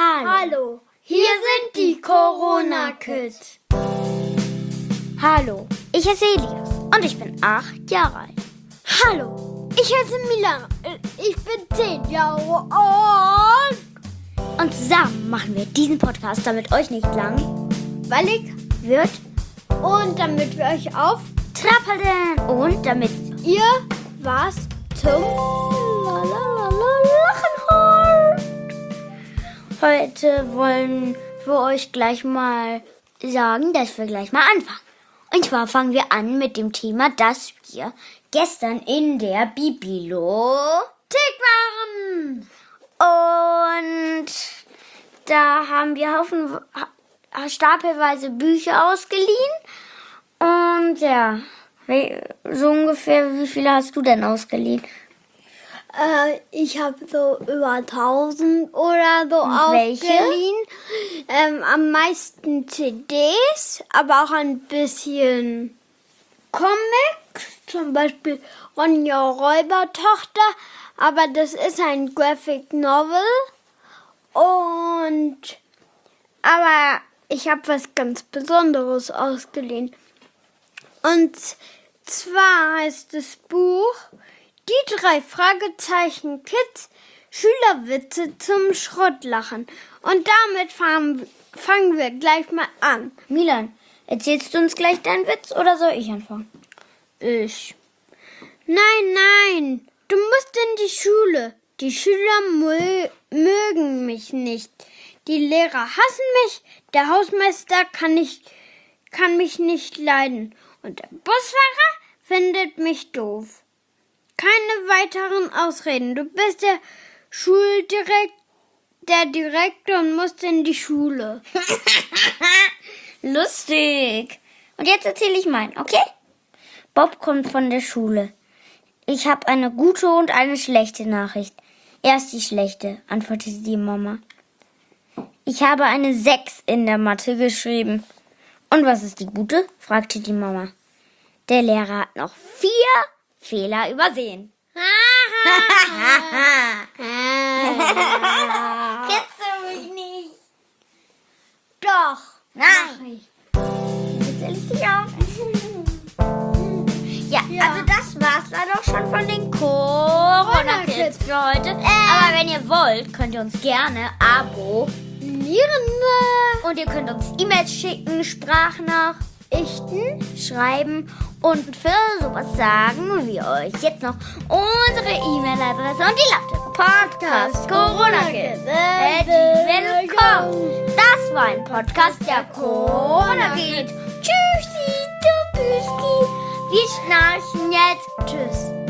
Hallo, hier sind die Corona-Kids. Hallo, ich heiße Elias und ich bin 8 Jahre alt. Hallo, ich heiße Milan. Ich bin 10 Jahre alt. Und zusammen machen wir diesen Podcast, damit euch nicht langweilig wird Und damit wir euch auf trappeln und damit ihr was zum Lachen holt. Heute wollen wir euch gleich mal sagen, dass wir gleich mal anfangen. Und zwar fangen wir an mit dem Thema, dass wir gestern in der Bibliothek waren. Und da haben wir stapelweise Bücher ausgeliehen. Und ja, so ungefähr, wie viele hast du denn ausgeliehen? Ich habe so über 1000 oder so Welche? ausgeliehen. Am meisten CDs, aber auch ein bisschen Comics. Zum Beispiel Ronja Räubertochter. Aber das ist ein Graphic Novel. Aber ich habe was ganz Besonderes ausgeliehen. Und zwar heißt das Buch Die 3 Fragezeichen Kids, Schülerwitze zum Schrottlachen. Und damit fangen wir gleich mal an. Milan, erzählst du uns gleich deinen Witz oder soll ich anfangen? Ich. Nein, du musst in die Schule. Die Schüler mögen mich nicht. Die Lehrer hassen mich. Der Hausmeister kann mich nicht leiden. Und der Busfahrer findet mich doof. Keine weiteren Ausreden. Du bist der Direktor und musst in die Schule. Lustig. Und jetzt erzähle ich meinen, okay? Bob kommt von der Schule. Ich habe eine gute und eine schlechte Nachricht. Erst die schlechte, antwortete die Mama. Ich habe eine 6 in der Mathe geschrieben. Und was ist die gute? Fragte die Mama. Der Lehrer hat noch 4 Fehler übersehen. Kennst du mich nicht? Doch. Nein. Jetzt erzähl ich dich auch. Ja, also das war's leider auch schon von den Corona-Kids für heute. Aber wenn ihr wollt, könnt ihr uns gerne abonnieren. Und ihr könnt uns E-Mails schicken, Sprachnachrichten schreiben und für sowas sagen wir euch jetzt noch unsere E-Mail-Adresse und die lautet Podcast Corona-Kids. Willkommen. Das war ein Podcast der Corona-Kids. Tschüssi, du Büski. Wir schnarchen jetzt. Tschüss.